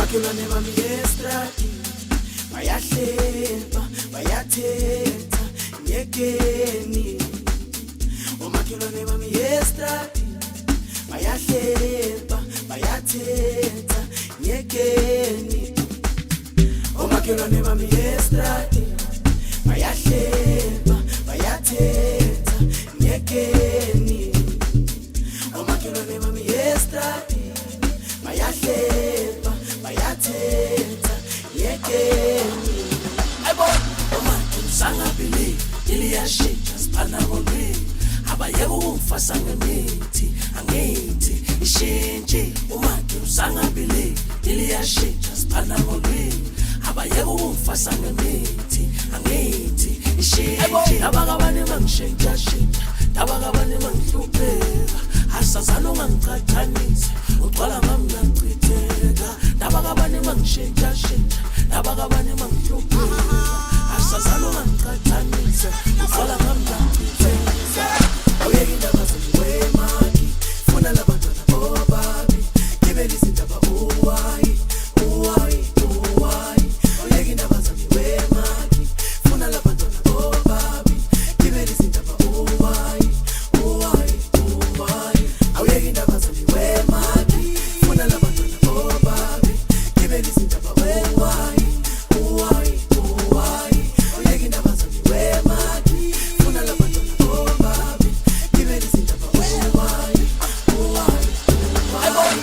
omakhelwane bami estradi bayahleba bayathetha nyekeni. Omakhelwane bami estradi bayahleba bayathetha nyekeni. Omakhelwane bami estradi bayahleba bayathetha nyekeni. Omakhelwane bami estradi bayahleba bayathetha nyekeni. Ebo omake usangabili iliyashintsha siphana kolwini abayeke ukungifasa ngemithi angithi ishintshi. Umake usangabili iliyashintsha siphana kolwini abayeke ukungifasa ngemithi angithi ishintshi. Abakabani mangishintsha shintsha abakabani mangihlupheka asazana ungangicathanisa ugcwala ngami ngachitheka. Abakabani mangishintsha shintsha abakabani mangihlupheka asazana ungangicathanisa ugcwala ngami ngachitheka. Awuyeki indaba zomwemaki funa labantwana bobabi gibela izindaba uwayi uwayi uwayi. Awuyeki indaba zomwemaki funa labantwana bobabi gibela izindaba uwayi uwayi uwayi. Awuyeki indaba zomwemaki funa labantwana bobabi gibela izindaba uwayi uwayi uwayi. Awuyeki indaba zomwemaki funa labantwana bobabi gibela izindaba uwayi uwayi uwayi.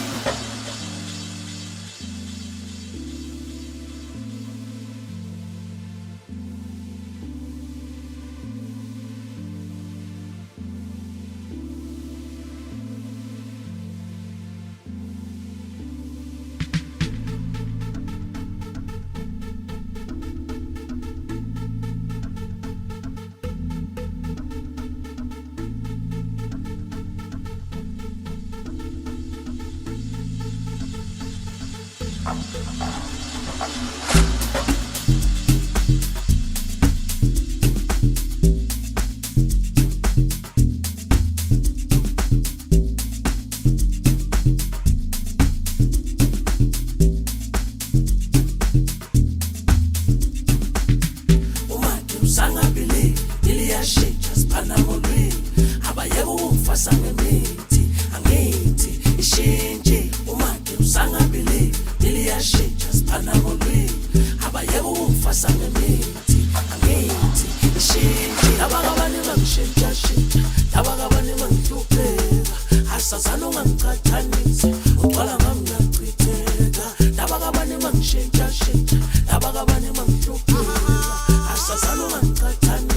Umake usangabili iliyashintsha siphana kolwini abayeke ukungifasa ngemithi angithi ishintshi. Umake usangabili iliyashintsha siphana kolwini abayeke ukungifasa ngemithi angithi ishintshi. Abakabani mangishintsha shintsha abakabani mangihlupheka asazana ungangicathanisa ugcwala ngami ngachitheka. Abakabani mangishintsha shintsha abakabani mangihlupheka asazana ungangicathanisa